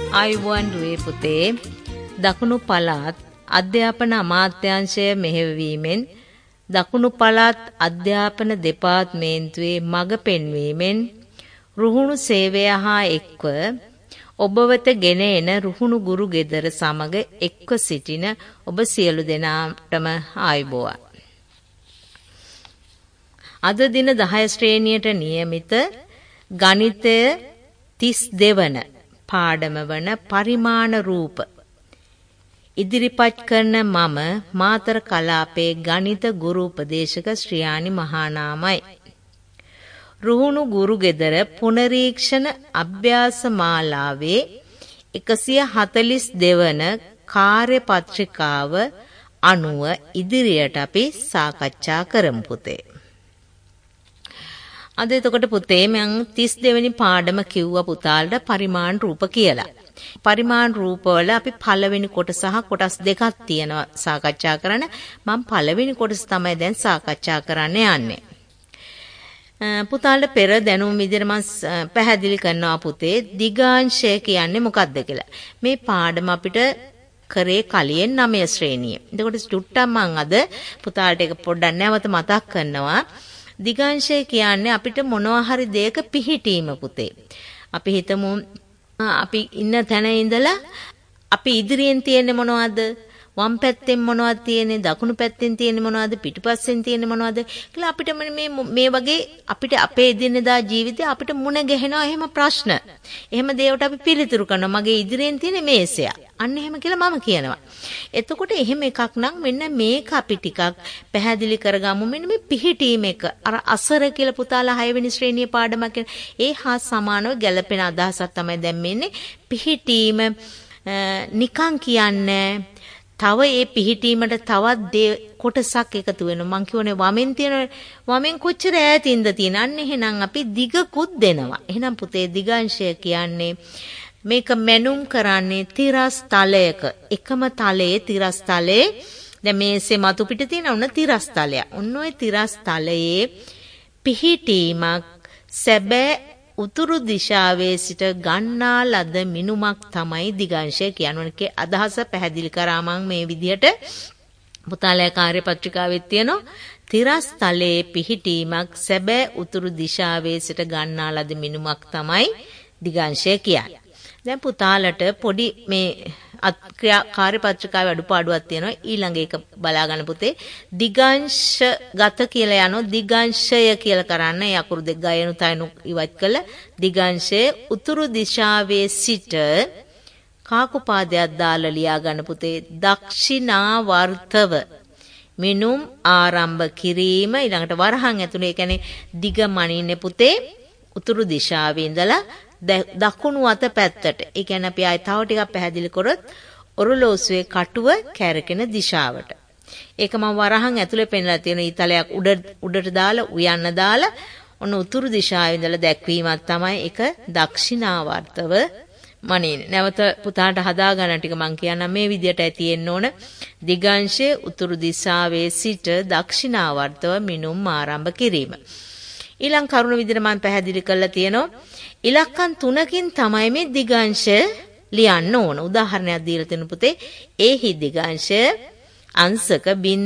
ආයුබෝවන් දුවේ පුතේ. දකුණු පළාත් අධ්‍යාපන අමාත්‍යාංශය මෙහෙයවීමෙන් දකුණු පළාත් අධ්‍යාපන දෙපාර්තමේන්තුවේ මඟ පෙන්වීමෙන් රුහුණු සේවය හා එක්ව ඔබ වෙත ගෙන එන රුහුණු ගුරු ගෙදර සමග එක්ව සිටින ඔබ සියලු දෙනාටම ආයුබෝවන්. අද දින 10 ශ්‍රේණියට නියමිත ගණිතය 32 වන පාඩම වන පරිමාණ රූප ඉදිරිපත් කරන මම මාතර කලාපේ ගණිත ගුරු උපදේශක ශ්‍රියානි මහානාමයි. රුහුණු ගුරු ගෙදර පුනරීක්ෂණ අභ්‍යාස මාලාවේ 142 වන කාර්ය පත්‍රිකාව අනුව ඉදිරියට අපි සාකච්ඡා කරමු පුතේ. අද එතකොට පුතේ මම 32 වෙනි පාඩම කිව්වා පුතාලට පරිමාණ රූප කියලා. පරිමාණ රූපවල අපි පළවෙනි කොටස සහ කොටස් දෙකක් තියෙනවා සාකච්ඡා කරන්න. මම පළවෙනි කොටස තමයි දැන් සාකච්ඡා කරන්න යන්නේ. පුතාලට පෙර දැනුම් විදිහට මම පැහැදිලි කරනවා පුතේ දිගාංශය කියන්නේ මොකක්ද කියලා. මේ පාඩම අපිට කරේ කලින් 9 ශ්‍රේණිය. එතකොට චුට්ටක් මම අද පුතාලට ඒක පොඩ්ඩක් නැවත මතක් කරනවා. දිගාංශය කියන්නේ අපිට මොනවා හරි දෙයක පිහිටීම පුතේ. අපි හිතමු අපි ඉන්න තැන ඉඳලා අපි ඉදිරියෙන් තියෙන්නේ මොනවද? වම් පැත්තෙන් මොනවද තියෙන්නේ? දකුණු පැත්තෙන් තියෙන්නේ මොනවද? පිටුපස්සෙන් තියෙන්නේ මොනවද? කියලා අපිට මේ වගේ අපිට අපේ එදිනෙදා ජීවිතේ අපිට මුණ ගැහෙනවා එහෙම ප්‍රශ්න. එහෙම දේවට අපි පිළිතුරු කරනවා. මගේ ඉදිරියෙන් තියෙන්නේ මේසය. අන්න එහෙම කියලා මම කියනවා. එතකොට එහෙම එකක් නම් මෙන්න මේක අපි ටිකක් පැහැදිලි කරගමු. මෙන්න මේ පිහිටීම එක. අර අසර කියලා පුතාලා 6 වෙනි ශ්‍රේණියේ පාඩමක් කියන ඒ හා සමානව ගැලපෙන අදහසක් තමයි දැන් මෙන්නේ. පිහිටීම නිකන් කියන්නේ තව ඒ පිහිටීමට තවත් කොටසක් එකතු වෙනවා. මං කියෝනේ වමෙන් තියෙන වමෙන් කොච්චර ඈතින්ද තියෙන. අන්න එහෙනම් අපි දිගකුත් දෙනවා. එහෙනම් පුතේ දිගාංශය කියන්නේ මේක මැනුම් කරන්නේ තිරස් තලයක. එකම තලයේ තිරස් තලයේ දැන් මේසේ මතු පිට තියෙන උන තිරස් තලයක්. ඔන්න ඔය තිරස් තලයේ පිහිටීමක් සැබෑ උතුරු දිශාවේ සිට ගන්නා ලද මිනුමක් තමයි දිගාංශය කියන්නේ. අදහස පැහැදිලි කරා මම මේ විදිහට පුතාලේ කාර්ය පත්‍රිකාවේ තියෙනවා තිරස් තලයේ පිහිටීමක් සැබෑ උතුරු දිශාවේ සිට ගන්නා ලද මිනුමක් තමයි දිගාංශය කියන්නේ. දැන් පුතාලට පොඩි මේ කාර්ය පත්‍රිකාවේ අඩුපාඩුවක් තියෙනවා. ඊළඟ එක බලා ගන්න පුතේ. දිගාංශ ගත කියලා යනවා. දිගාංශය කියලා කරන්න ඒ අකුරු දෙක ගයනු තයනු ඉවත් කළ දිගාංශයේ උතුරු දිශාවේ සිට කාකුපාදයක් දාලා ලියා ගන්න පුතේ. දක්ෂිනාවර්තව මිනුම් ආරම්භ කිරීම ඊළඟට වරහන් ඇතුලේ. ඒ කියන්නේ දිග මනින්නේ පුතේ උතුරු දිශාවේ ඉඳලා දකුණු අත පැත්තට. ඒ කියන්නේ අපි ආයෙ තව ටිකක් පැහැදිලි කරොත් ඔරලෝසුවේ කටුව කැරකෙන දිශාවට. ඒක මම වරහන් ඇතුලේ පෙන්නලා තියෙන ඊතලයක් උඩට දාලා උයන්න දාලා ඔන්න උතුරු දිශාවේ ඉඳලා දැක්වීමක් තමයි ඒක දක්ෂිනාවර්තව මනින්නේ. නැවත පුතාට හදා ගන්න ටික මම කියන්නම් මේ විදියට තියෙන්න ඕන. දිගාංශයේ උතුරු දිශාවේ සිට දක්ෂිනාවර්තව මිනුම් ආරම්භ කිරීම. ඊළඟ කරුණ විදිහට මම පැහැදිලි කරලා තියෙනවා. ඉලක්කම් 3කින් තමයි මේ දිගාංශය ලියන්න ඕන. උදාහරණයක් දීලා තියෙන පුතේ. ඒහි දිගාංශය අංශක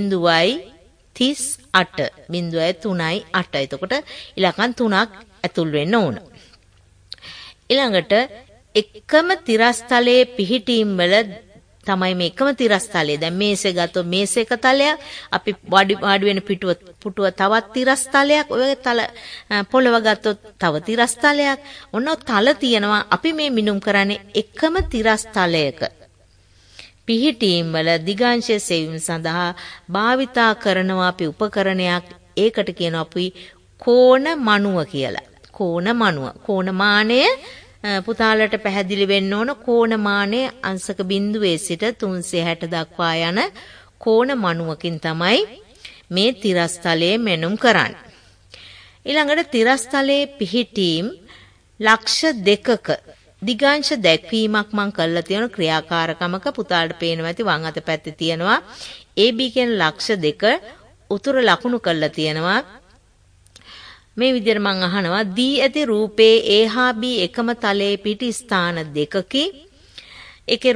0.38 0.38. එතකොට ඉලක්කම් 3ක් ඇතුල් වෙන්න ඕන. ඊළඟට එකම තිරස්තලයේ පිහිටීම් වල තමයි මේ එකම තිරස්තලය. දැන් මේසේ ගත්තොත් මේසේ එක තලයක්. අපි වාඩි වෙන පුටුව තවත් තිරස්තලයක්. ඔය තල පොළව ගත්තොත් තව තිරස්තලයක්. ඔන්න තල තියෙනවා. අපි මේ මිනුම් කරන්නේ එකම තිරස්තලයක. පිහිටීම් වල දිගාංශය සෙවීම සඳහා භාවිතා කරනවා අපි උපකරණයක්. ඒකට කියනවා අපි කෝණ මණුව කියලා. කෝණ මණුව. කෝණමානය පුතාලට පැහැදිලි වෙන්න ඕන. කෝණමානය අංශක බිඳුවේ සිට 360 දක්වා යන කෝණ මණුවකින් තමයි මේ තිරස්තලයේ මෙනුම් කරන්නේ. ඊළඟට තිරස්තලයේ පිහිටීම් ලක්ෂ 2ක දිගාංශ දැක්වීමක් මම කරලා තියෙන ක්‍රියාකාරකමක පුතාලට පේනවා ඇති වම් අත පැත්තේ තියෙනවා AB කියන ලක්ෂ 2 උතුර ලකුණු කරලා තියෙනවා. මේ විදිහට මම අහනවා දී ඇති රූපේ A හා B එකම තලයේ පිටි ස්ථාන දෙකකි ඒකේ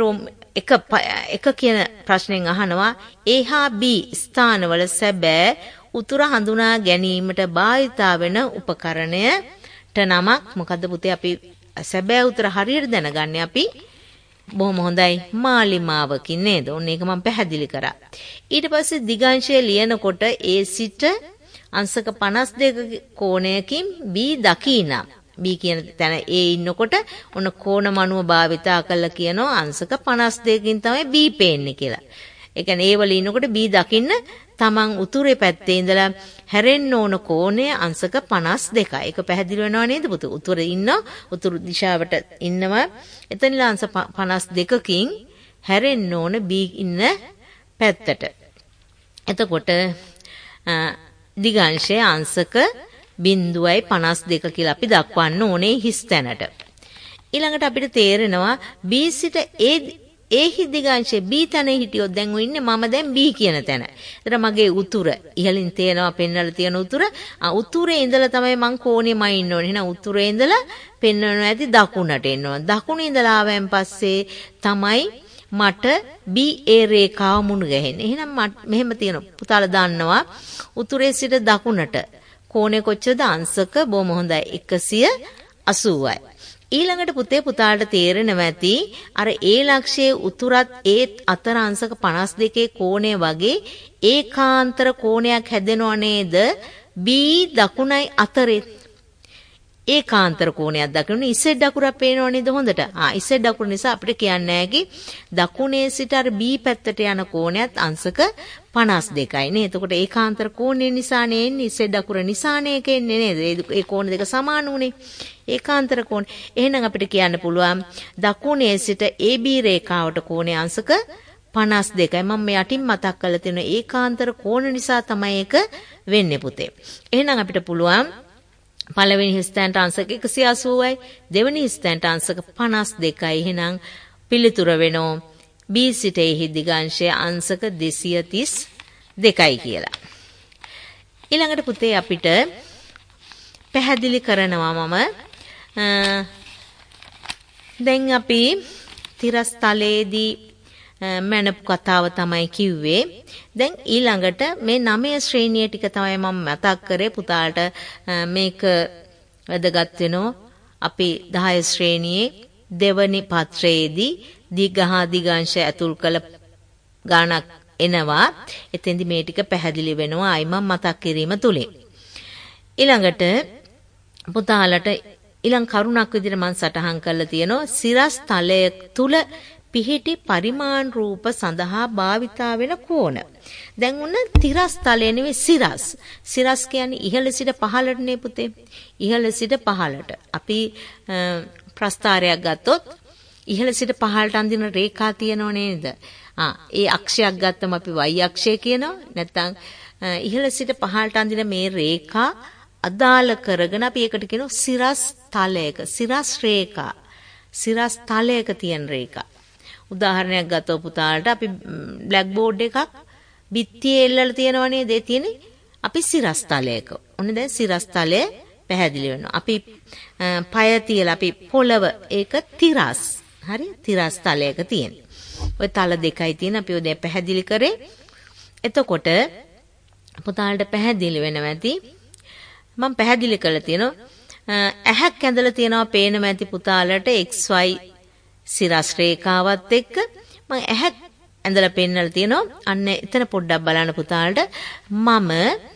එක කියන ප්‍රශ්නෙන් අහනවා A හා B ස්ථානවල සැබෑ උතුර හඳුනා ගැනීමට භාවිතා වෙන උපකරණයට නමක් මොකද්ද පුතේ? අපි සැබෑ උතර හරියට දැනගන්නේ අපි බොහොම හොඳයි මාලිමාවකින් නේද? ඔන්න ඒක මම පැහැදිලි කරා. ඊට පස්සේ දිගංශය ලියනකොට A සිට අංශක 52 කෝණයකින් B දකිනා. B කියන තැන A ඉන්නකොට ඔන්න කෝණ මනුව භාවිතා කළා කියනවා අංශක 52කින් තමයි B පේන්නේ කියලා. ඒ කියන්නේ A වල ඉන්නකොට B දකින්න තමන් උතුරේ පැත්තේ ඉඳලා හැරෙන්න ඕන කෝණය අංශක 52යි. ඒක පැහැදිලි වෙනව නේද පුතු? උතුරේ ඉන්න උතුරු දිශාවට ඉන්නවා. එතනලා අංශ 52කින් හැරෙන්න ඕන B ඉන්න පැත්තට. එතකොට දිගංශයේ අංශක 0.52 කියලා අපි දක්වන්න ඕනේ හිස් තැනට. ඊළඟට අපිට තේරෙනවා B සිට A දිගංශයේ B තැන හිටියොත් දැන් ඔය ඉන්නේ මම දැන් B කියන තැන. ඒතර මගේ උතුර ඉහළින් තේනවා පෙන්වලා තියෙන උතුරේ ඉඳලා තමයි මං කෝණෙම ඉන්න ඕනේ. එහෙනම් උතුරේ ඉඳලා පෙන්වනවා ඇති දකුණට එන්න ඕන. දකුණේ ඉඳලා ආවෙන් පස්සේ තමයි මට BA රේඛාව මුණු ගැහෙන්නේ. එහෙනම් මෙහෙම තියෙනවා. පුතාලා දන්නවා උතුරේ සිට දකුණට කෝණය කොච්චරද? අංශක බොහොම හොඳයි 180යි. ඊළඟට පුතාට තේරෙනවා ඇති අර A ලක්ෂයේ උතුරත් A අතර අංශක 52 කෝණය වගේ ඒකාන්තර කෝණයක් හැදෙනව නේද? B දකුණයි අතරේ ඒකාන්තර කෝණයක් දකින්න ඉස්සෙඩ් අකුරක් පේනව නේද හොඳට? ඉස්සෙඩ් අකුර නිසා අපිට කියන්න හැකි දකුණේ සිට අර B පැත්තට යන කෝණයත් අංශක 52යි නේ. එතකොට ඒකාන්තර කෝණය නිසානේ එන්නේ ඉස්සෙඩ් අකුර නිසානේ ඒක එන්නේ නේද? ඒ කෝණ දෙක සමාන උනේ. ඒකාන්තර කෝණ. එහෙනම් අපිට කියන්න පුළුවන් දකුණේ සිට AB රේඛාවට කෝණය අංශක 52යි. මම මේ යටින් මතක් කරලා තියෙන ඒකාන්තර කෝණ නිසා තමයි ඒක වෙන්නේ පුතේ. එහෙනම් අපිට පුළුවන් පළවෙනි හිස්තැනට අංශක 180යි දෙවෙනි හිස්තැනට අංශක 52යි. එහෙනම් පිළිතුර වෙනෝ B සිට A දිගංශයේ අංශක 232යි කියලා. ඊළඟට පුතේ අපිට පැහැදිලි කරනවා මම දැන් අපි තිරස්තලයේදී මනපු කතාව තමයි කිව්වේ. දැන් ඊළඟට මේ 9 ශ්‍රේණිය ටික තමයි මම මතක් කරේ පුතාට මේක වැදගත් වෙනවා. අපි 10 ශ්‍රේණියේ දෙවනි පත්‍රයේදී දිගහා දිගංශය ඇතුල් කළ ගානක් එනවා. එතෙන්දි මේ ටික පැහැදිලි වෙනවා අයි මම මතක් කිරීම තුලින්. ඊළඟට පුතාලට ඊළඟ කරුණක් විදිහට මම සටහන් කරලා තියෙනවා සිරස් තලය තුල පිහිටි පරිමාණ රූප සඳහා භාවිතා වෙන කෝණ. දැන් උන්න තිරස් තලය නෙවෙයි සිරස්. සිරස් කියන්නේ ඉහළ සිට පහළට නේ පුතේ. ඉහළ සිට පහළට. අපි ප්‍රස්ථාරයක් ගත්තොත් ඉහළ සිට පහළට අඳින රේඛා තියෙනව නේද? ඒ අක්ෂයක් ගත්තම අපි y අක්ෂය කියනවා. නැත්නම් ඉහළ සිට පහළට අඳින මේ රේඛා අදාළ කරගෙන අපි ඒකට කියනවා සිරස් තලයක. සිරස් රේඛා. සිරස් තලයක තියෙන රේඛා. උදාහරණයක් ගත්තොත් පුතාලට අපි බ්ලැක් බෝඩ් එකක් බිත්තියේ එල්ලලා තියෙනවා නේද? ඒ තියෙන්නේ අපි සිරස් තලයක. ඔන්න දැන් සිරස් තලය පැහැදිලි වෙනවා. අපි පය තියලා අපි පොළව ඒක තිරස්. හරි? තිරස් තලයක තියෙන. ඔය තල දෙකයි තියෙන අපි ඔය දැන් පැහැදිලි කරේ. එතකොට පුතාලට පැහැදිලි වෙනවා ඇති. මම පැහැදිලි කරලා තියෙනවා ඇහක් ඇඳලා තියෙනවා පේනවා ඇති පුතාලට XY සිරස් රේඛාවත් එක්ක මම ඇහක් ඇඳලා පෙන්නලා තියෙනවා. අන්න එතන පොඩ්ඩක් බලන්න පුතාලට මම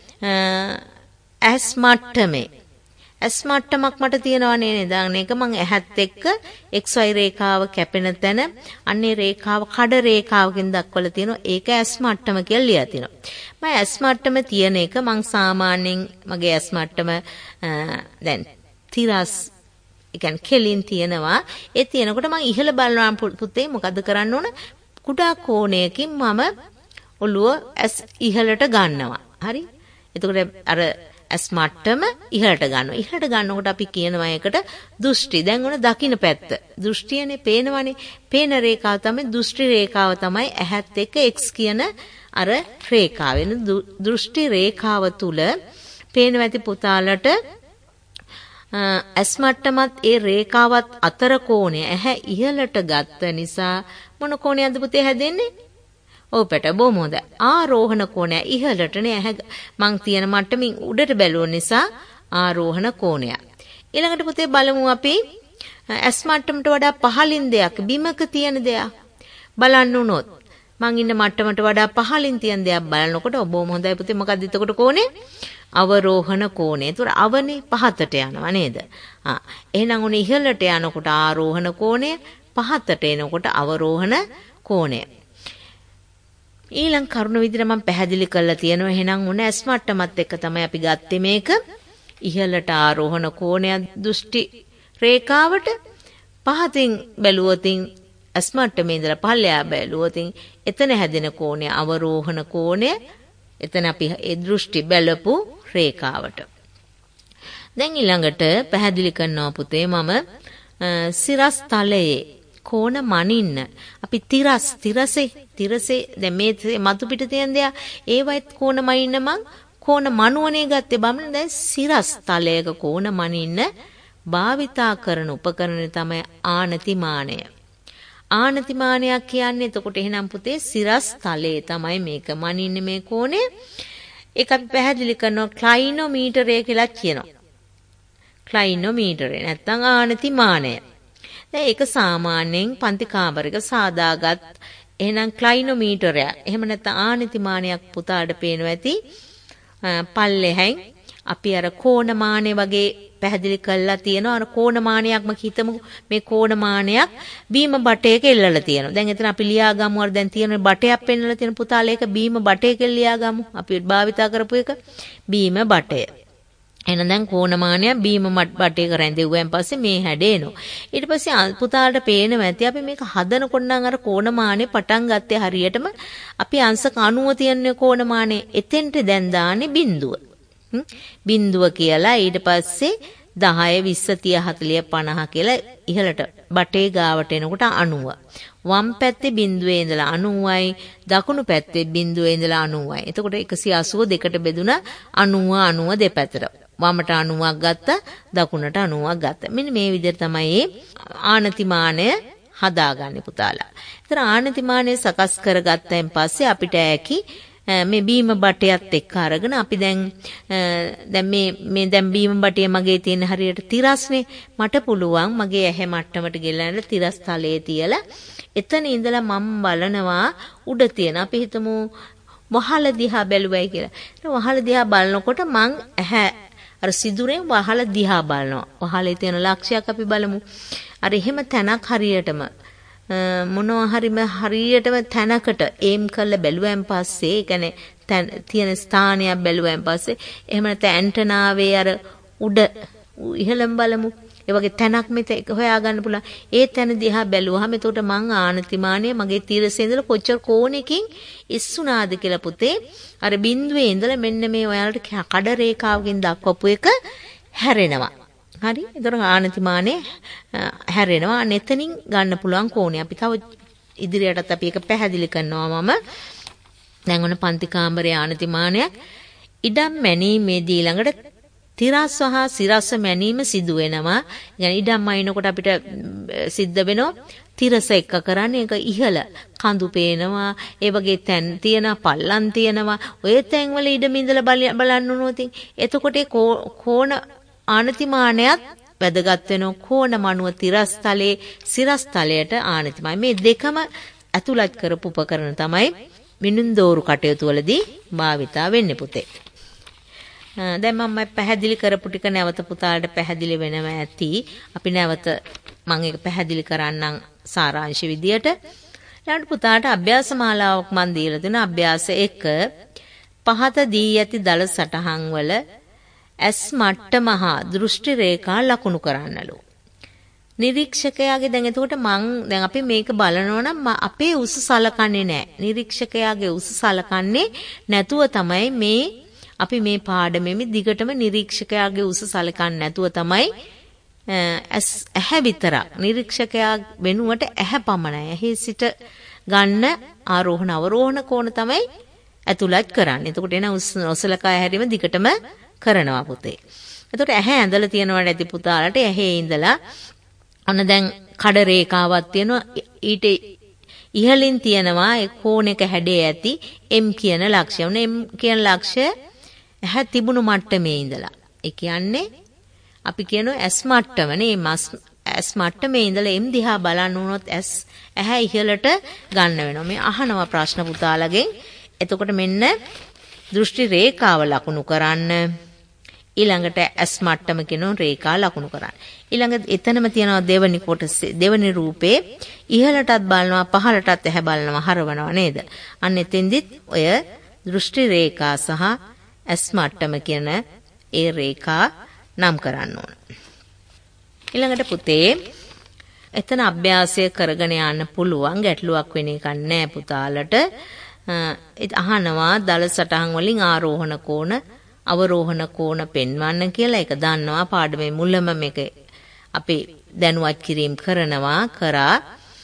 ඇස් මට්ටමක් මට තියෙනවා නේද? ඒක මම ඇහත් එක්ක XY රේඛාව කැපෙන තැන අන්නේ රේඛාව කඩ රේඛාවකින් දක්වලා තියෙනවා. ඒක ඇස් මට්ටම කියලා ලියලා තියෙනවා. මම ඇස් මට්ටම තියෙන එක මම සාමාන්‍යයෙන් මගේ ඇස් මට්ටම දැන් තිරස් ඒ කියන්නේ කෙලින් තියෙනවා. ඒ තියෙනකොට මම ඉහළ බලනවා පුතේ මොකද කරන්න ඕන? කුඩා කෝණයකින් මම ඔළුව ඇස් ඉහළට ගන්නවා. හරි? එතකොට අර ඇස් මට්ටම ඉහළට ගන්නවා. ඉහළට ගන්නකොට අපි කියනවා ඒකට දෘෂ්ටි. දැන් ඔන්න දකුණ පැත්ත. දෘෂ්ටියනේ පේනවනේ. පේන රේඛාව තමයි දෘෂ්ටි රේඛාව තමයි ඇහත් එක්ක x කියන අර රේඛාව. දෘෂ්ටි රේඛාව තුල පේනවා ඇති පුතාලට ඇස් මට්ටමත් ඒ රේඛාවත් අතර කෝණය ඇහැ ඉහළට ගත්ත නිසා මොන කෝණයක්ද පුතේ හැදෙන්නේ? ඔව් පැට බොහොම හොඳයි. ආරෝහණ කෝණය ඉහළටනේ ඇහැ මං තියෙන මට්ටමින් උඩට බැලුව නිසා ආරෝහණ කෝණය. ඊළඟට පුතේ බලමු අපි ඇස් මට්ටමට වඩා පහළින් දෙයක් බිමක තියෙන දෙයක් බලන්න උනොත් මං ඉන්න මට්ටමට වඩා පහළින් තියෙන දෙයක් බලනකොට බොහොම හොඳයි පුතේ මොකක්ද එතකොට කෝණය? අවරෝහණ කෝණය. ඒතර අවනේ පහතට යනවා නේද? එහෙනම් උනේ ඉහළට යනකොට ආරෝහණ කෝණය, පහතට එනකොට අවරෝහණ කෝණය. ඊළඟ කරුණ විදිහට මම පැහැදිලි කරලා තියෙනවා. එහෙනම් උනේ ඇස් මට්ටමත් එක්ක තමයි අපි ගත්තේ මේක. ඉහළට ආරෝහණ කෝණය දෘෂ්ටි රේඛාවට පහතින් බැලුවොතින් ඇස් මට්ටමේ ඉඳලා පල්ලෙහා බැලුවොතින් එතන හැදෙන කෝණය අවරෝහණ කෝණය. එතන අපි ඒ දෘෂ්ටි බැලපු රේඛාවට. දැන් ඊළඟට පැහැදිලි කරනවා පුතේ මම සිරස් තලයේ කෝණ මනින්න අපි තිරසේ දැන් මේ මතු පිට තියෙන දේ ඒවයිත් කෝණ මනින්න මං කෝණ මනුවනේ ගත්තේ බම්න දැන් සිරස් තලයක කෝණ මනින්න භාවිතා කරන උපකරණය තමයි ආනතිමානය. ආනතිමානයක් කියන්නේ එතකොට එහෙනම් පුතේ සිරස් තලයේ තමයි මේක මනින්නේ මේ කෝණය. ඒක අපි පැහැදිලි කරනවා ක්ලයිනෝමීටරය කියලා කියනවා. ක්ලයිනෝමීටරය නැත්නම් ආනතිමානය. දැන් ඒක සාමාන්‍යයෙන් පන්ති කාමරයක සාදාගත් එහෙනම් ක්ලයිනෝමීටරය. එහෙම නැත්නම් ආනතිමානයක් පුතාට පේනවා ඇති. පල්ලෙහෙන් අපි අර කෝණමානය වගේ පැහැදිලි කරලා තියෙනවා. අර කෝණමානයක්ම හිතමු මේ කෝණමානයක් බීම බටයක එල්ලලා තියෙනවා. දැන් එතන අපි ලියා ගමු අර දැන් තියෙන බටයක් පෙන්නලා තියෙන පුතාලා ඒක බීම බටයක ලියා ගමු. අපි භාවිතා කරපු එක බීම බටය. එහෙනම් දැන් කෝණමානයක් බීම බටයක රැඳෙව්වන් පස්සේ මේ හැඩේනවා. ඊට පස්සේ පුතාලට පේනවා ඇති අපි මේක හදනකොට නම් අර කෝණමානේ පටන් ගත්තේ හරියටම අපි අංශක 90 තියෙන කෝණමානේ එතෙන්ට දැන් දාන්නේ බිඳුව. බිඳුව කියලා ඊට පස්සේ 10 20 30 40 50 කියලා ඉහළට බටේ ගාවට එනකොට 90. වම් පැත්තේ බිඳුවේ ඉඳලා 90යි දකුණු පැත්තේ බිඳුවේ ඉඳලා 90යි. එතකොට 182ට බෙදුණා 90 දෙපැත්තට. වමට 90ක් ගත්තා දකුණට 90ක් ගත්තා. මෙන්න මේ විදිහට තමයි ආනතිමානය හදාගන්නේ පුතාලා. ඒතර ආනතිමානය සකස් කරගත්තයින් පස්සේ අපිට ඇකි මේ බීම බටයත් එක්ක අරගෙන අපි දැන් මේ දැන් බීම බටය මගේ තියෙන හරියට තිරස්නේ මට පුළුවන් මගේ ඇහැ මට්ටමට ගෙලන්න තිරස් තලයේ තියලා එතන ඉඳලා මම බලනවා උඩ තියෙන අපි හිතමු වහල දිහා බැලුවයි කියලා. වහල දිහා බලනකොට මං ඇහැ අර සිදුරෙන් වහල දිහා බලනවා. වහලේ තියෙන ලක්ෂයක් අපි බලමු. අර එහෙම තැනක් හරියටම මොනවා හරිම හරියටම තැනකට ඒම් කරලා බැලුවෙන් පස්සේ ඒ කියන්නේ තියෙන ස්ථානයක් බැලුවෙන් පස්සේ එහෙම නැත්නම් ඇන්ටනාවේ අර උඩ ඉහළම බලමු. ඒ වගේ තැනක් මෙතන හොයාගන්න පුළුවන්. ඒ තැන දිහා බැලුවාම එතකොට මං ආනතිමානය මගේ තීරසේ ඉඳලා කොච්චර කෝණයකින් ඉස්සුනාද කියලා පුතේ අර බිඳුවේ ඉඳලා මෙන්න මේ ඔයාලට කඩ රේඛාවකින් දක්වපු එක හැරෙනවා. හරි. ඒතර ආනතිමානේ හැරෙනවා. එතනින් ගන්න පුළුවන් කෝණය. අපි තව ඉදිරියටත් අපි ඒක පැහැදිලි කරනවා මම. දැන් ඔන්න පන්ති කාමරයේ ආනතිමානයක් ඉඩම් මැනීමේදී ළඟට තිරස් සහ සිරස් මැනීම සිදු වෙනවා. يعني ඉඩම් අයිනකොට අපිට සිද්ධ වෙනවා තිරස එක කරන්නේ ඒක ඉහළ කඳු පේනවා. ඒ වගේ තැන් තියෙනවා පල්ලම් තියෙනවා. ඔය තැන් වල ඉඩම ඉඳලා බලන්න උනොත් එතකොට කෝණ ආනතිමානයත් වැදගත් වෙනවා. කෝණ මනුව තිරස්තලයේ සිරස්තලයට ආනතිමානය මේ දෙකම ඇතුළත් කරපු උපකරණ තමයි මිනුම්දෝරු කටයුතු වලදී භාවිතා වෙන්නේ පුතේ. දැන් මම පැහැදිලි කරපු ටික නැවත පුතාලට පැහැදිලි වෙනවා ඇති. අපි නැවත මම ඒක පැහැදිලි කරන්නම් සාරාංශ විදියට. ඊළඟ පුතාලට අභ්‍යාස මාලාවක් මම දීලා දෙනවා. අභ්‍යාස 1 පහත දී ඇති දල සටහන් වල ඇස් මට්ටම හා දෘෂ්ටි රේඛා ලකුණු කරන්නලු. නිරීක්ෂකයාගේ දැන් එතකොට දැන් අපි මේක බලනවා නම් අපේ උස සලකන්නේ නැහැ. නිරීක්ෂකයාගේ උස සලකන්නේ නැතුව තමයි මේ අපි මේ පාඩමෙමි දිගටම නිරීක්ෂකයාගේ උස සලකන්නේ නැතුව තමයි ඇහැ විතරක් නිරීක්ෂකයා වෙනුවට ඇහැ පමණයි. ඇහි සිට ගන්න ආරෝහණ අවරෝහණ කෝණ තමයි ඇතුළත් කරන්නේ. එතකොට එන ඔසලකා හැරීම දිගටම කරනවා පුතේ. එතකොට ඇහැ ඇඳලා තියෙනවා නැති පුතාලට ඇහි ඉඳලා ඔන්න දැන් කඩ රේඛාවක් තියෙනවා ඊට ඉහළින් තියෙනවා ඒ කෝණයක හැඩය ඇති M කියන ලක්ෂය. ඔන්න M කියන ලක්ෂය ඇහැ තිබුණු මට්ටමේ ඉඳලා. ඒ කියන්නේ අපි කියනවා S මට්ටමනේ S මට්ටමේ ඉඳලා M දිහා බලන්න උනොත් ඇහැ ඉහළට ගන්න වෙනවා. මේ අහනවා ප්‍රශ්න පුතාලගෙන්. එතකොට මෙන්න දෘෂ්ටි රේඛාව ලකුණු කරන්න. ඊළඟට S මට්ටම කියන රේඛා ලකුණු කරන්න. ඊළඟ එතනම තියෙනවා දෙවනි කොටසේ දෙවනි රූපේ ඉහළටත් බලනවා පහළටත් ඇහැ බලනවා හරවනවා නේද? අන්න එතෙන්දිත් ඔය දෘෂ්ටි රේඛා සහ S මට්ටම කියන ඒ රේඛා නම් කරන්න ඕන. ඊළඟට පුතේ එතන අභ්‍යාසය කරගෙන යන්න පුළුවන් ගැටලුවක් වෙන එකක් නෑ පුතාලට. අහනවා දල සටහන් වලින් ආරෝහණ කෝණ අවරෝහණ කෝණ පෙන්වන්න කියලා. ඒක දන්නවා පාඩමේ මුලම මේක අපි දැනුවත් කිරීම කරා.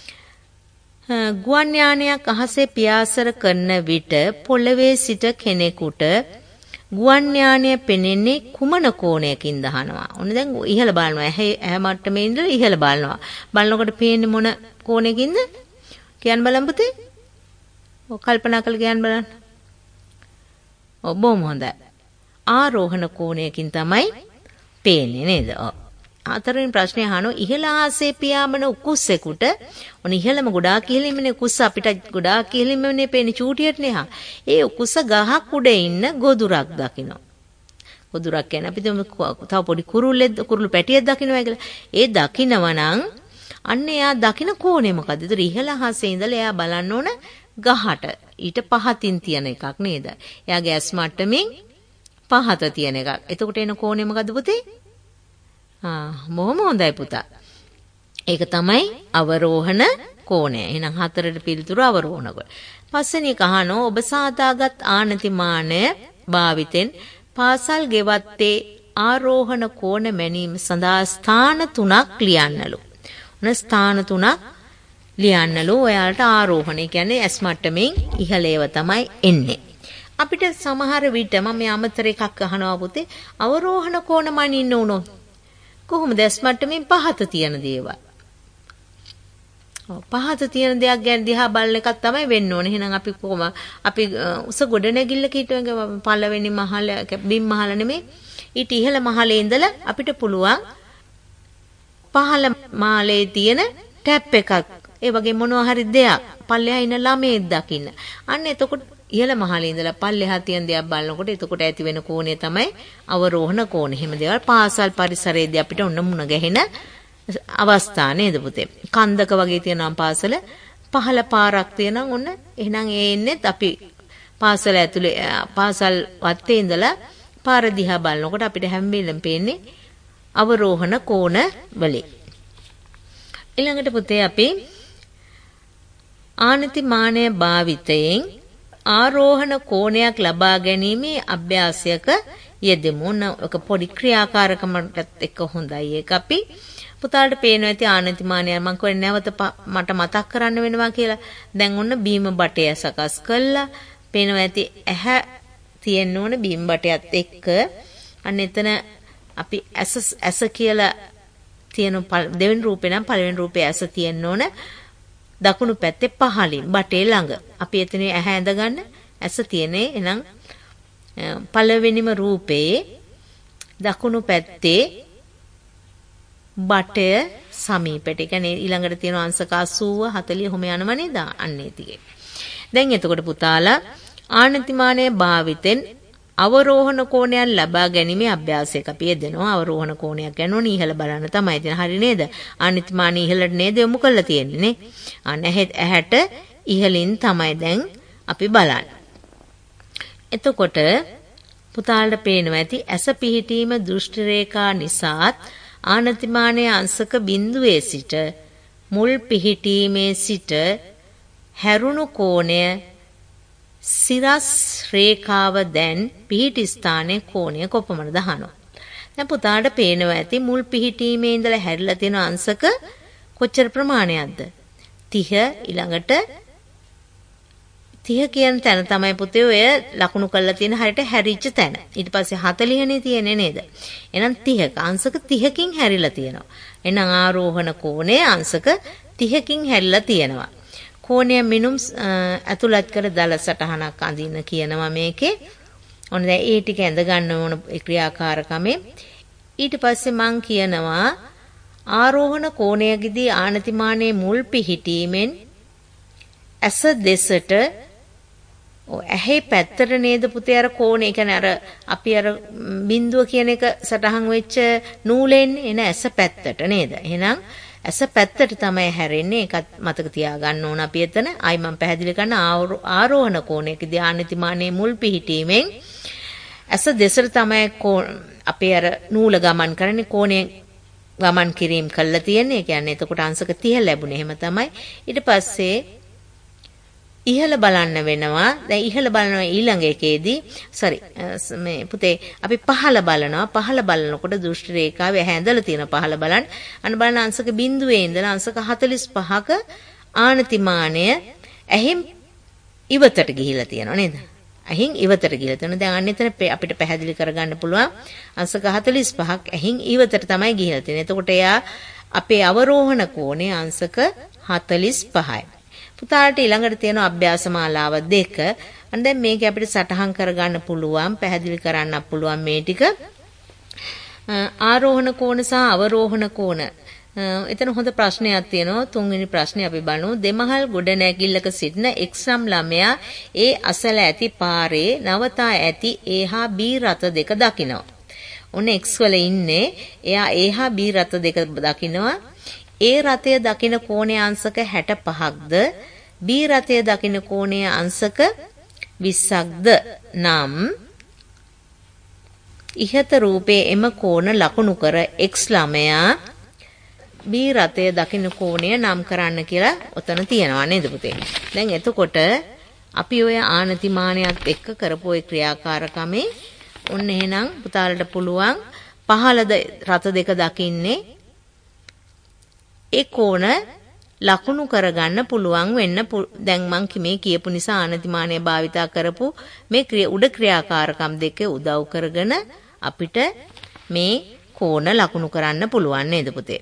ගුවන් යානයක් අහසේ පියාසර කරන විට පොළවේ සිට කෙනෙකුට ගුවන් යානය පෙනෙන්නේ කුමන කෝණයකින්ද අහනවා. ඔන්න දැන් ඉහළ බලනවා. ඇහැ මට්ටමේ ඉඳලා ඉහළ බලනවා. බලනකොට පේන්නේ මොන කෝණයකින්ද? කියන්න බලන්න පුතේ. ඔය කල්පනා කරලා කියන්න බලන්න. බොහොම හොඳයි. ආරෝහණ කෝණයකින් තමයි පේන්නේ නේද? හතරවෙනි ප්‍රශ්නේ අහනවා ඉහළ ආසේ පියාඹන උකුස්සෙකුට ඔන්න ඉහළම ගොඩාක් ඉහළින්මනේ උකුස්ස අපිට ගොඩාක් ඉහළින්මනේ පේන්නේ චූටියටනේ. ඒ උකුස්ස ගහක් උඩ ඉන්න ගොදුරක් දකිනවා. ගොදුරක් කියන්නේ අපි තව පොඩි කුරුළු පැටියෙක් දකින්නවා කියලා. ඒ දකින්නවා නම් අන්න එයා දකින්න කෝණය මොකද්ද? ඒතර ඉහළ ආසේ ඉඳලා එයා බලන්න ඕන ගහට. ඊට පහතින් තියෙන එකක් නේද? එයාගේ ඇස් මට්ටමින් පහත තියෙන එකක්. එතකොට එන කෝණය මොකද්ද පුතේ? බොහොම හොඳයි පුතා. ඒක තමයි අවරෝහණ කෝණය. එහෙනම් හතරට පිළිතුරු අවරෝහණ කෝණය. පස්වෙනි එක අහනවා ඔබ සාදාගත් ආනතිමානය භාවිතෙන් පාසල් ගෙවත්තේ ආරෝහණ කෝණ මැනීම සඳහා ස්ථාන 3ක් ලියන්නලු. ඔන්න ස්ථාන 3ක් ලියන්නලු. ඔයාලට ආරෝහණ කියන්නේ ඇස් මට්ටමින් ඉහළේව තමයි එන්නේ. අපිට සමහර විට මම අමතර එකක් අහනවා පුතේ අවරෝහණ කෝණ මනින්න උනොත් කොහොමද ඇස් මට්ටමින් පහත තියෙන දේවල්. පහත තියෙන දෙයක් ගැන දිහා බලන එකක් තමයි වෙන්න ඕනේ. එහෙනම් අපි කොහොම අපි උස ගොඩ නැගිල්ල කීටුවගේ පළවෙනි මහල බිම් මහල නෙමෙයි ඊට ඉහළ මහලේ ඉඳලා අපිට පුළුවන් පහළ මාලේ තියෙන ටැප් එකක් ඒ වගේ මොනවා හරි දෙයක් පල්ලෙහා ඉන්න ළමයෙක් දකින්න. අන්න එතකොට ඉහළ මහලේ ඉඳලා පල්ලෙහා තියෙන දෙයක් බලනකොට එතකොට ඇති වෙන කෝණය තමයි අවරෝහණ කෝණ. එහෙම දේවල් පාසල් පරිසරයේදී අපිට ඔන්න මුණ ගැහෙන අවස්ථා නේද පුතේ. කන්දක වගේ තියෙනවා පාසල පහළ පාරක් තියෙනවා ඔන්න. එහෙනම් ඒ ඉන්නේ අපි පාසල ඇතුලේ පාසල් වත්තේ ඉඳලා පාර දිහා බලනකොට අපිට හැම වෙලෙම පේන්නේ අවරෝහණ කෝණ වලින්. ඊළඟට පුතේ අපි ආනතිමානය භාවිතයෙන් ආරෝහණ කෝණයක් ලබා ගැනීමේ අභ්‍යාසයක යෙදෙමු. ඔක පොඩි ක්‍රියාකාරකමකට එක්ක හොඳයි. ඒක අපි පුතාලට පේනවා ඇති ආනතිමානය මම කියන්නේ නැවත මට මතක් කරන්න වෙනවා කියලා. දැන් ඔන්න බීම බටය සකස් කළා. පේනවා ඇති ඇහැ තියෙන්න ඕන බීම බටයත් එක්ක. අන්න එතන අපි ඇස කියලා තියෙන දෙවෙනි රූපේ නම් පළවෙනි රූපේ ඇස තියෙන්න ඕන. දකුණු පැත්තේ පහළින් බටේ ළඟ. අපි එතන ඇහැ ඇඳගන්න ඇස තියෙන්නේ. එහෙනම් පළවෙනිම රූපේ දකුණු පැත්තේ බටය සමීපෙට. ඒ කියන්නේ ඊළඟට තියෙන අංශක 80 40 ඔහොම යනව නේද? අන්න ඒ ටිකේ. දැන් එතකොට පුතාලා ආනතිමානයේ භාවිතෙන් අවරෝහණ කෝණයක් ලබා ගැනීමේ අභ්‍යාසයක අපි යෙදෙනවා. අවරෝහණ කෝණයක් ගන්නෝනේ ඉහළ බලන්න තමයි ඉතින් හරි නේද? ආනතිමානී ඉහළට නේද යොමු කරලා තියෙන්නේ නේ. අන්න ඇහැට ඉහළින් තමයි දැන් අපි බලන්නේ. එතකොට පුතාලට පේනවා ඇති ඇස පිහිටීම දෘෂ්ටි රේඛා නිසාත් ආනතිමානයේ අංශක බිඳුවේ සිට මුල් පිහිටීමේ සිට හැරුණු කෝණය සිරස් රේඛාව දැන් පිහිටි ස්ථානයේ කෝණය කොපමණද අහනවා. දැන් පුතාලට පේනවා ඇති මුල් පිහිටීමේ ඉඳලා හැරිලා තියෙන අංශක කොච්චර ප්‍රමාණයක්ද? 30 ඊළඟට 30 කියන තැන තමයි පුතේ ඔය ලකුණු කරලා තියෙන හරියට හැරිච්ච තැන. ඊට පස්සේ 40 නේ තියෙන්නේ නේද? එහෙනම් 30ක අංශක 30කින් හැරිලා තියෙනවා. එහෙනම් ආරෝහණ කෝණය අංශක 30කින් හැරිලා තියෙනවා. කෝණය මිනුම් ඇතුළත් කර දල සටහනක් අඳින්න කියනවා මේකේ. ඔන්න දැන් ඒ ටික ඇඳ ගන්න ඕන ක්‍රියාකාරකමේ. ඊට පස්සේ මං කියනවා ආරෝහණ කෝණයකදී ආනතිමානයේ මුල් පිහිටීමෙන් ඇස දෙසට ඇහි පැත්තට නේද පුතේ අර කෝණේ කියන්නේ අර අපි අර බිඳුව කියන එක සටහන් වෙච්ච නූලෙන් එන ඇස පැත්තට නේද? එහෙනම් ඇස පැත්තට තමයි හැරෙන්නේ. ඒකත් මතක තියාගන්න ඕන අපි එතන. ආයි මම පැහැදිලි කරන ආරෝහණ කෝණයකදී ආනතිමානයේ මුල් පිහිටීමෙන් ඇස දෙසට තමයි අපේ අර නූල ගමන් කරන්නේ කෝණේ ගමන් කිරීම කළා තියෙන්නේ. ඒ කියන්නේ එතකොට අංශක 30 ලැබුණේ. එහෙම තමයි. ඊට පස්සේ ඉහළ බලන්න වෙනවා. දැන් ඉහළ බලනවා ඊළඟ එකේදී මේ පුතේ අපි පහළ බලනවා. පහළ බලනකොට දෘෂ්ටි රේඛාවේ හැඳලා තියෙන පහළ බලන්න. අන්න බලන්න අංශක බිඳුවේ ඉඳලා අංශක 45ක ආනතිමානය ඇහිම් ඉවතට ගිහිලා තියෙනවා නේද? ඇහින් ඉවතට ගිහිලා තියෙනවා. දැන් අන්න එතන අපිට පැහැදිලි කරගන්න පුළුවන් අංශක 45ක් ඇහින් ඉවතට තමයි ගිහිලා තියෙන්නේ. එතකොට එයා අපේ අවරෝහණ කෝණය අංශක 45යි. පුතාට ඊළඟට තියෙන අභ්‍යාස මාලාව 2. අන්න දැන් මේක අපිට සටහන් කරගන්න පුළුවන්, පැහැදිලි කරන්න පුළුවන් මේ ටික. ආරෝහණ කෝණ සහ අවරෝහණ කෝණ. එතන හොඳ ප්‍රශ්නයක් තියෙනවා. 3 වෙනි ප්‍රශ්නේ අපි බලමු. දෙමහල් ගොඩනැගිල්ලක සිටින එක්සම් ළමයා ඒ අසල ඇති පාරේ නවතා ඇති A හා B රථ දෙක දකිනවා. ඔන්න X වල ඉන්නේ. එයා A හා B රථ දෙක දකිනවා. A රථය දකින කෝණය අංශක 65ක්ද B රථය දකින කෝණය අංශක 20ක්ද නම් ඉහත රූපයේ එම කෝණ ලකුණු කර X ළමයා B රථය දකින කෝණය නම් කරන්න කියලා ඔතන තියනවා නේද පුතේ. දැන් එතකොට අපි ඔය ආනතිමානයත් එක්ක කරපු ඒ ක්‍රියාකාරකමේ ඔන්න එහෙනම් පුතාලට පුළුවන් පහළද රථ දෙක දකින්නේ ඒ කෝණ ලකුණු කරගන්න පුළුවන් වෙන්න. දැන් මං මේ කියපු නිසා ආනතිමානය භාවිතා කරපු මේ උඩ ක්‍රියාකාරකම් දෙක උදව් කරගෙන අපිට මේ කෝණ ලකුණු කරන්න පුළුවන් නේද පුතේ.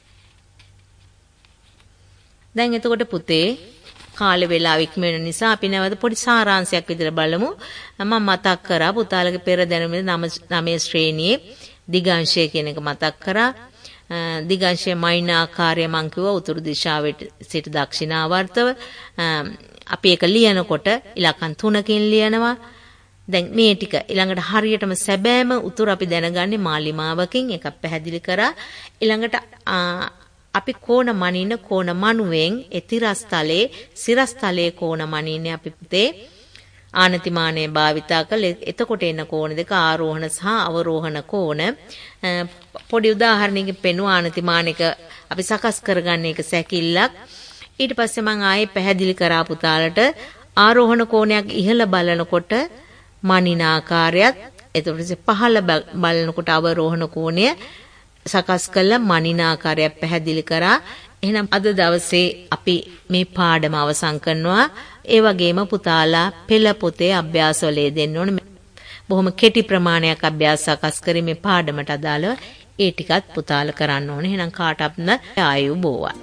දැන් එතකොට පුතේ කාල වේලාව ඉක්මන නිසා අපි නැවත පොඩි සාරාංශයක් විදිහට බලමු. මම මතක් කරා පුතාලගේ පෙර දැනුමේ 9 ශ්‍රේණියේ දිගාංශය කියන එක මතක් කරා. දිගාංශයේ මයින ආකාරය මං කිව්වා උතුරු දිශාවට සිට දක්ෂිණාවර්තව. අපි ඒක ලියනකොට ඉලක්කම් 3කින් ලියනවා. දැන් මේ ටික ඊළඟට හරියටම සැබෑම උතුර අපි දැනගන්නේ මාලිමාවකින්. එකක් පැහැදිලි කරා. ඊළඟට අපි කෝණ මනින කෝණ මනුවෙන් එතිරස්තලේ සිරස්තලේ කෝණ මනින්නේ අපි පුතේ ආනතිමානයේ භාවිතා කළේ. එතකොට එන කෝණ දෙක ආරෝහණ සහ අවරෝහණ කෝණ. පොඩි උදාහරණයකින් පෙන්වුවා ආනතිමානයක අපි සකස් කරගන්න එක සැකිල්ලක්. ඊට පස්සේ මම ආයේ පැහැදිලි කරා පුතාලට ආරෝහණ කෝණයක් ඉහළ බලනකොට මනින ආකාරයත් එතකොට පහළ බලනකොට අවරෝහණ කෝණය සකස් කළ මනින ආකාරයක් පැහැදිලි කරා. එහෙනම් අද දවසේ අපි මේ පාඩම අවසන් කරනවා. ඒ වගේම පුතාලා පෙළ පොතේ අභ්‍යාසවලේ දෙන්න ඕනේ. බොහොම කෙටි ප්‍රමාණයක් අභ්‍යාස සකස් කරේ මේ පාඩමට අදාළව. ඒ ටිකත් පුතාලා කරන්න ඕනේ. එහෙනම් කාටත්ම ආයුබෝවන්.